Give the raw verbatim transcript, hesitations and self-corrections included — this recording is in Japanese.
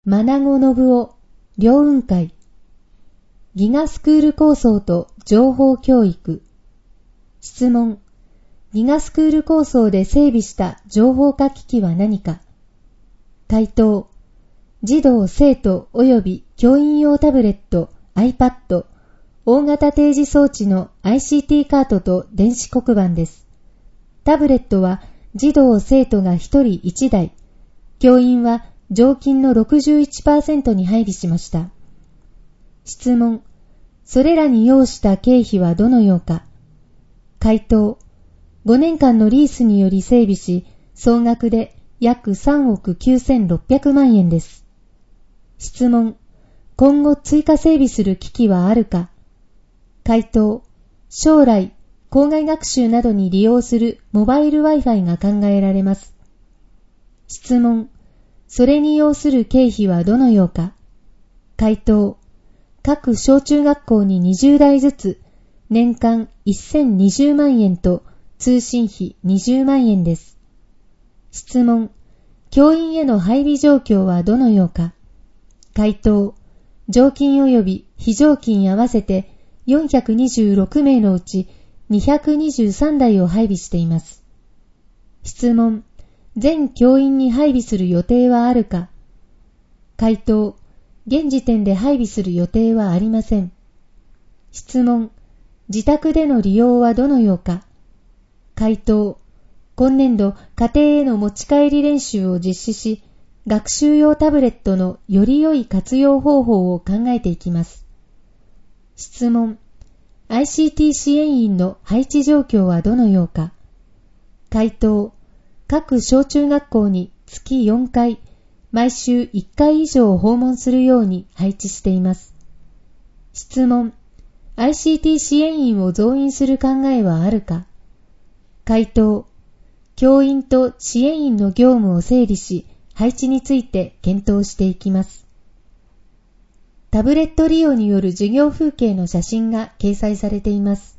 真名子信夫、両雲会。ギガスクール構想と情報教育。質問。ギガスクール構想で整備した情報化機器は何か。回答。児童・生徒及び教員用タブレット、iPad、大型定時装置の アイシーティー カートと電子黒板です。タブレットは児童・生徒がひとりいちだい、教員は常勤の ろくじゅういちパーセント に配備しました。質問。それらに要した経費はどのようか。回答。ごねんかんのリースにより整備し、総額で約さんおくきゅうせんろっぴゃくまんえんです。質問。今後追加整備する機器はあるか。回答。将来、校外学習などに利用するモバイル Wi-Fi が考えられます。質問。それに要する経費はどのようか。回答。各小中学校ににじゅうだいずつ、年間せんにじゅうまんえんと通信費にじゅうまんえんです。質問。教員への配備状況はどのようか。回答。常勤及び非常勤合わせてよんひゃくにじゅうろくめいのうちにひゃくにじゅうさんだいを配備しています。質問。全教員に配備する予定はあるか。回答。現時点で配備する予定はありません。質問。自宅での利用はどのようか。回答。今年度家庭への持ち帰り練習を実施し、学習用タブレットのより良い活用方法を考えていきます。質問。アイシーティー 支援員の配置状況はどのようか。回答。各小中学校に月よんかい、毎週いっかい以上訪問するように配置しています。質問。アイシーティー 支援員を増員する考えはあるか。回答。教員と支援員の業務を整理し、配置について検討していきます。タブレット利用による授業風景の写真が掲載されています。